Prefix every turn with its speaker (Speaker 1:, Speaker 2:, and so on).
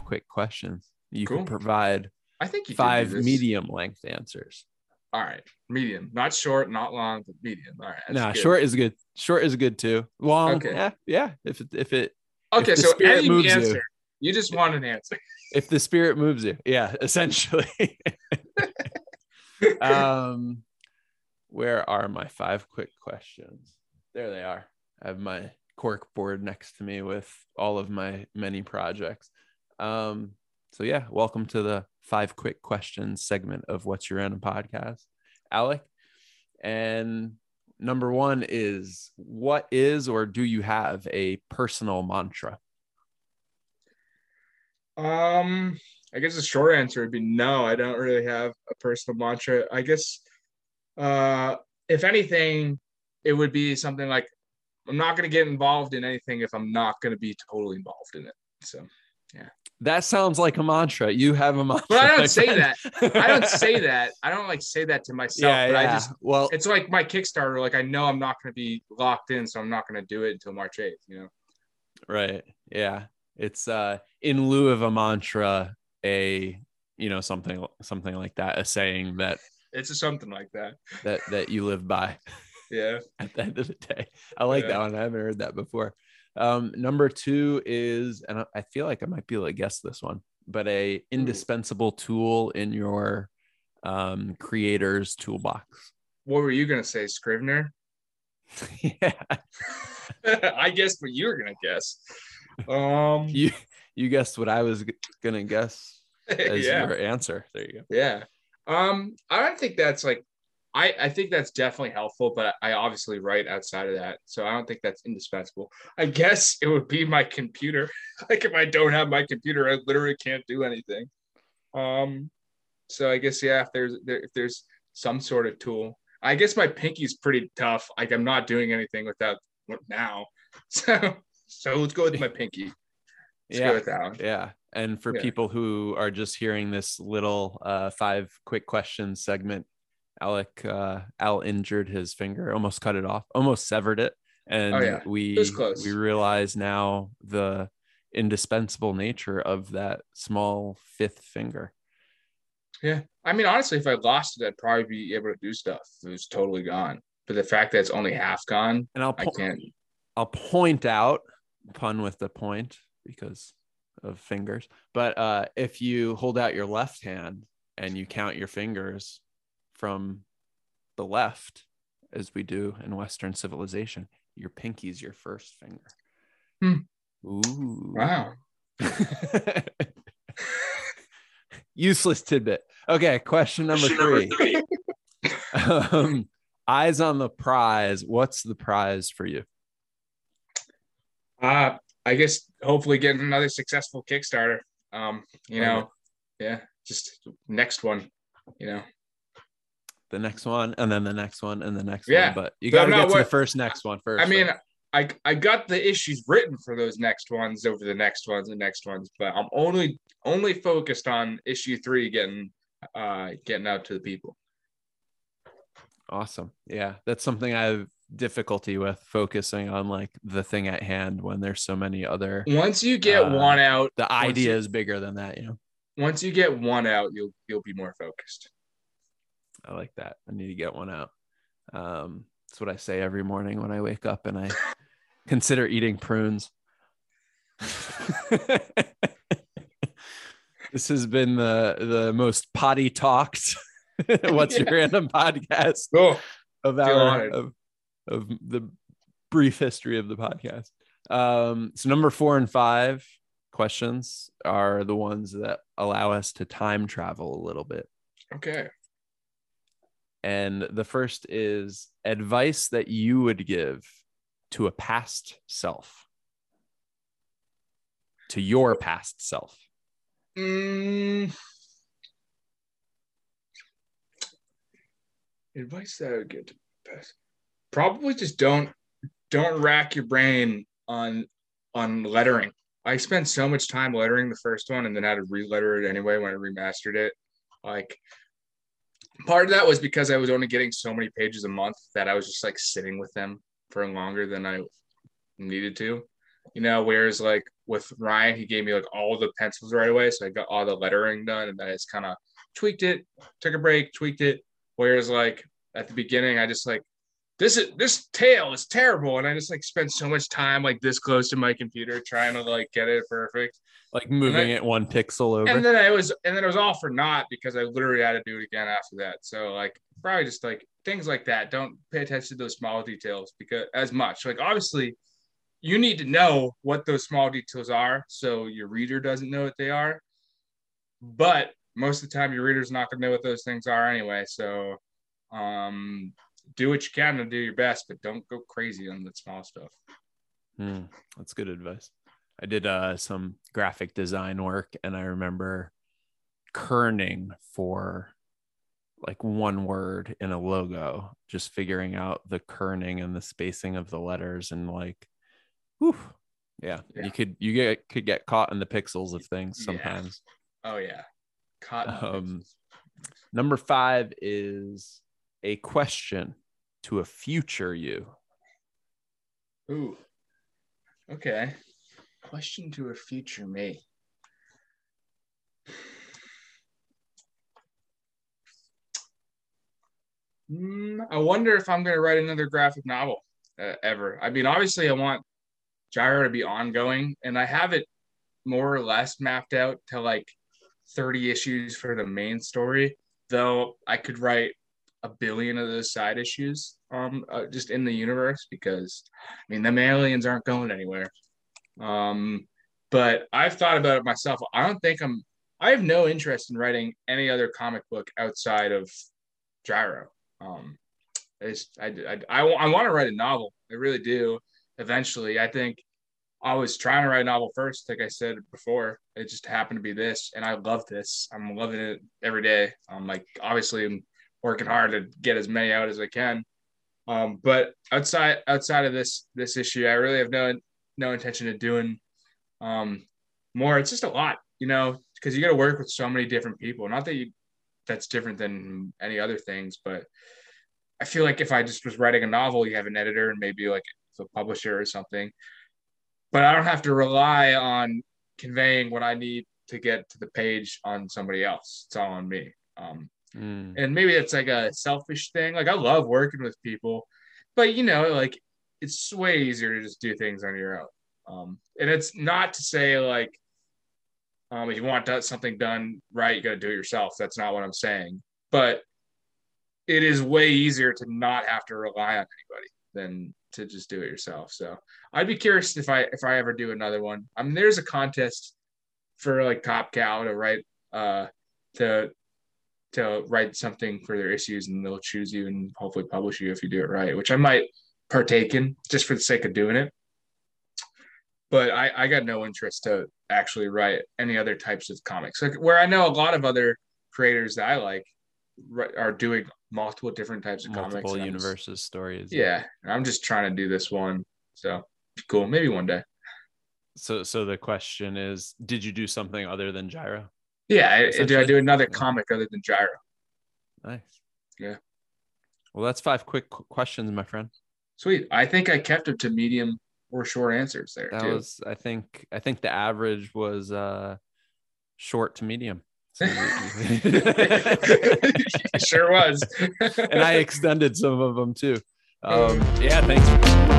Speaker 1: quick questions. You
Speaker 2: Cool.
Speaker 1: could provide
Speaker 2: I think you can do
Speaker 1: 5
Speaker 2: this.
Speaker 1: medium length answers.
Speaker 2: All right. Medium. Not short, not long, but medium. All right.
Speaker 1: Nah, short is good. Short is good too. Long,
Speaker 2: Okay.
Speaker 1: Yeah. If the
Speaker 2: Okay, so
Speaker 1: spirit
Speaker 2: any
Speaker 1: moves
Speaker 2: answer. You just want an answer.
Speaker 1: if the spirit moves you, yeah, essentially. Where are my 5 quick questions? There they are. I have my cork board next to me with all of my many projects. So yeah, welcome to the 5 quick questions segment of What's Your Random Podcast, Alec. And number 1 is, what is or do you have a personal mantra?
Speaker 2: I guess the short answer would be no. I don't really have a personal mantra. I guess if anything, it would be something like, I'm not going to get involved in anything if I'm not going to be totally involved in it. So, yeah.
Speaker 1: That sounds like a mantra. You have a mantra.
Speaker 2: But I don't say that. I don't say that. I don't like say that to myself.
Speaker 1: Yeah,
Speaker 2: but
Speaker 1: yeah. Well,
Speaker 2: it's like my Kickstarter. Like, I know I'm not going to be locked in, so I'm not going to do it until March 8th, you know?
Speaker 1: Right. Yeah. It's in lieu of a mantra, something like that, a saying that
Speaker 2: it's something like
Speaker 1: that you live by.
Speaker 2: Yeah.
Speaker 1: At the end of the day. I like that one. I haven't heard that before. Number 2 is, and I feel like I might be able to guess this one, but a indispensable tool in your creator's toolbox.
Speaker 2: What were you going to say, Scrivener?
Speaker 1: Yeah.
Speaker 2: I guessed what you were going to guess.
Speaker 1: You guessed what I was going to guess as your answer. There you go.
Speaker 2: Yeah. I don't think that's like, I think that's definitely helpful, but I obviously write outside of that. So I don't think that's indispensable. I guess it would be my computer. Like, if I don't have my computer, I literally can't do anything. So I guess, yeah, if there's some sort of tool, I guess my pinky's pretty tough. Like, I'm not doing anything without now. So let's go with my pinky. Let's go with that one.
Speaker 1: Yeah. And for people who are just hearing this little 5 quick questions segment, Al injured his finger, almost cut it off, almost severed it. And we realize now the indispensable nature of that small 5th finger.
Speaker 2: Yeah. I mean, honestly, if I lost it, I'd probably be able to do stuff. It was totally gone. But the fact that it's only half gone,
Speaker 1: and
Speaker 2: I can't.
Speaker 1: I'll point out, pun with the point because of fingers, but if you hold out your left hand and you count your fingers from the left, as we do in Western civilization, your pinky's your first finger. Ooh.
Speaker 2: Wow.
Speaker 1: Useless tidbit. Okay, question number 3. Eyes on the prize. What's the prize for you?
Speaker 2: I guess hopefully getting another successful Kickstarter. Just next one,
Speaker 1: The next one, and then the next one, and the next
Speaker 2: one.
Speaker 1: But you got to get to the first next one first.
Speaker 2: I mean, I got the issues written for those next ones over the next ones and next ones, but I'm only focused on issue 3 getting out to the people.
Speaker 1: Awesome. Yeah, that's something I have difficulty with, focusing on like the thing at hand when there's so many other.
Speaker 2: Once you get one out,
Speaker 1: the idea is bigger than that,
Speaker 2: Once you get one out, you'll be more focused.
Speaker 1: I like that. I need to get one out. That's what I say every morning when I wake up and I consider eating prunes. This has been the most potty talked What's Your Random Podcast of the brief history of the podcast. So number 4 and 5 questions are the ones that allow us to time travel a little bit.
Speaker 2: Okay.
Speaker 1: And the first is advice that you would give to a past self, to your past self.
Speaker 2: Advice that I would give to past. Probably just don't rack your brain on lettering. I spent so much time lettering the first one and then had to re-letter it anyway when I remastered it. Like, part of that was because I was only getting so many pages a month that I was just like sitting with them for longer than I needed to. whereas like with Ryan, he gave me like all the pencils right away. So I got all the lettering done, and then I just kind of tweaked it, took a break, tweaked it. Whereas like at the beginning, I just like, this tail is terrible. And I just like spent so much time like this close to my computer trying to like get it perfect.
Speaker 1: Like moving it one pixel over.
Speaker 2: And then it was all for naught because I literally had to do it again after that. So like probably just like things like that. Don't pay attention to those small details because as much. Like obviously you need to know what those small details are so your reader doesn't know what they are. But most of the time your reader's not going to know what those things are anyway. So do what you can to do your best, but don't go crazy on the small stuff.
Speaker 1: That's good advice. I did some graphic design work, and I remember kerning for like one word in a logo, just figuring out the kerning and the spacing of the letters, and like, whew, yeah. You could get caught in the pixels of things sometimes.
Speaker 2: Yeah. Oh yeah, caught.
Speaker 1: Number 5 is a question to a future you.
Speaker 2: Ooh. Okay. Question to a future me. I wonder if I'm going to write another graphic novel ever. I mean, obviously, I want Gyro to be ongoing, and I have it more or less mapped out to like 30 issues for the main story, though I could write a billion of those side issues just in the universe because, I mean, them aliens aren't going anywhere. But I've thought about it myself. I have no interest in writing any other comic book outside of Gyro. I want to write a novel. I really do. Eventually, I think I was trying to write a novel first, like I said before. It just happened to be this, and I love this. I'm loving it every day. Obviously, I'm working hard to get as many out as I can. But outside of this issue, I really have no intention of doing more. It's just a lot, because you got to work with so many different people. Not that that's different than any other things, but I feel like if I just was writing a novel, you have an editor and maybe like a publisher or something, but I don't have to rely on conveying what I need to get to the page on somebody else. It's all on me. And maybe it's like a selfish thing. Like I love working with people, but like it's way easier to just do things on your own. And it's not to say like, if you want something done right, you got to do it yourself. That's not what I'm saying. But it is way easier to not have to rely on anybody than to just do it yourself. So I'd be curious if I ever do another one. I mean, there's a contest for like Top Cow to write to write something for their issues, and they'll choose you and hopefully publish you if you do it right, which I might partake in just for the sake of doing it. But I got no interest to actually write any other types of comics. Like where I know a lot of other creators that I like are doing multiple different types of
Speaker 1: multiple universes, stories.
Speaker 2: Yeah, I'm just trying to do this one. So cool, maybe one day.
Speaker 1: So the question is, did you do something other than Gyro?
Speaker 2: Yeah, I do another comic other than Gyro.
Speaker 1: Nice.
Speaker 2: Yeah.
Speaker 1: Well, that's 5 quick questions, my friend.
Speaker 2: Sweet. I think I kept it to medium or short answers there.
Speaker 1: That was, I think the average was short to medium. So
Speaker 2: sure was.
Speaker 1: And I extended some of them too. Yeah, thanks.